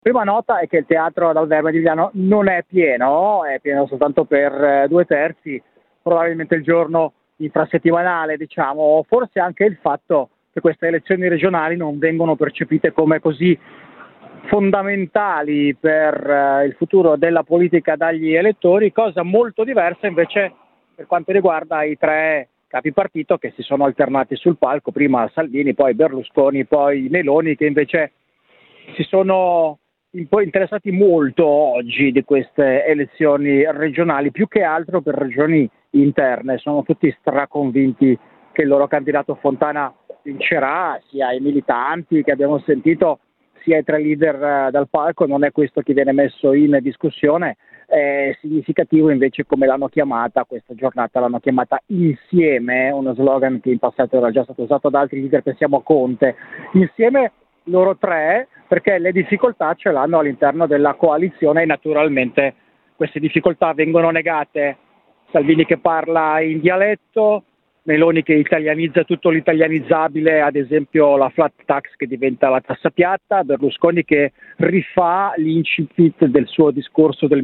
Prima nota è che il teatro dal Verme di Milano non è pieno soltanto per 2/3, probabilmente il giorno infrasettimanale, diciamo, forse anche il fatto che queste elezioni regionali non vengono percepite come così fondamentali per il futuro della politica dagli elettori, cosa molto diversa invece per quanto riguarda i 3 capi partito che si sono alternati sul palco, prima Salvini, poi Berlusconi, poi Meloni, che invece si sono interessati molto oggi di queste elezioni regionali, più che altro per ragioni interne. Sono tutti straconvinti che il loro candidato Fontana vincerà, sia i militanti che abbiamo sentito, sia i 3 leader dal palco. Non è questo che viene messo in discussione. È significativo invece come l'hanno chiamata questa giornata, l'hanno chiamata insieme, uno slogan che in passato era già stato usato da altri leader, pensiamo a Conte. Insieme loro 3, perché le difficoltà ce l'hanno all'interno della coalizione e naturalmente queste difficoltà vengono negate. Salvini che parla in dialetto, Meloni che italianizza tutto l'italianizzabile, ad esempio la flat tax che diventa la tassa piatta, Berlusconi che rifà l'incipit del suo discorso del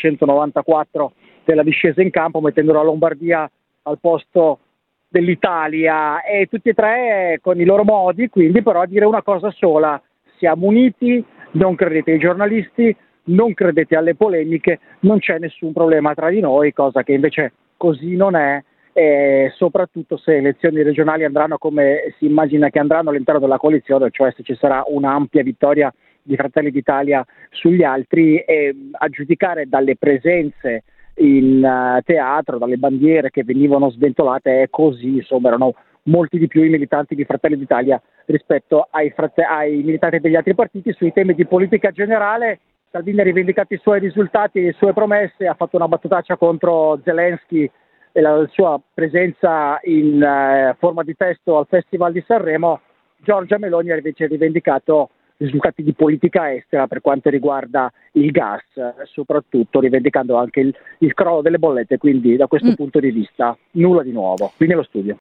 1994 della discesa in campo, mettendo la Lombardia al posto dell'Italia, e tutti e 3 con i loro modi, quindi però a dire una cosa sola: siamo uniti, non credete ai giornalisti, non credete alle polemiche, non c'è nessun problema tra di noi, cosa che invece così non è, e soprattutto se le elezioni regionali andranno come si immagina che andranno all'interno della coalizione, cioè se ci sarà un'ampia vittoria di Fratelli d'Italia sugli altri, e a giudicare dalle presenze in teatro, dalle bandiere che venivano sventolate, è così, insomma erano molti di più i militanti di Fratelli d'Italia rispetto ai militanti degli altri partiti. Sui temi di politica generale Salvini ha rivendicato i suoi risultati e le sue promesse, ha fatto una battutaccia contro Zelensky e la sua presenza in forma di testo al Festival di Sanremo. Giorgia Meloni ha invece rivendicato risultati di politica estera per quanto riguarda il gas, soprattutto rivendicando anche il crollo delle bollette, quindi da questo punto di vista nulla di nuovo. Qui nello studio.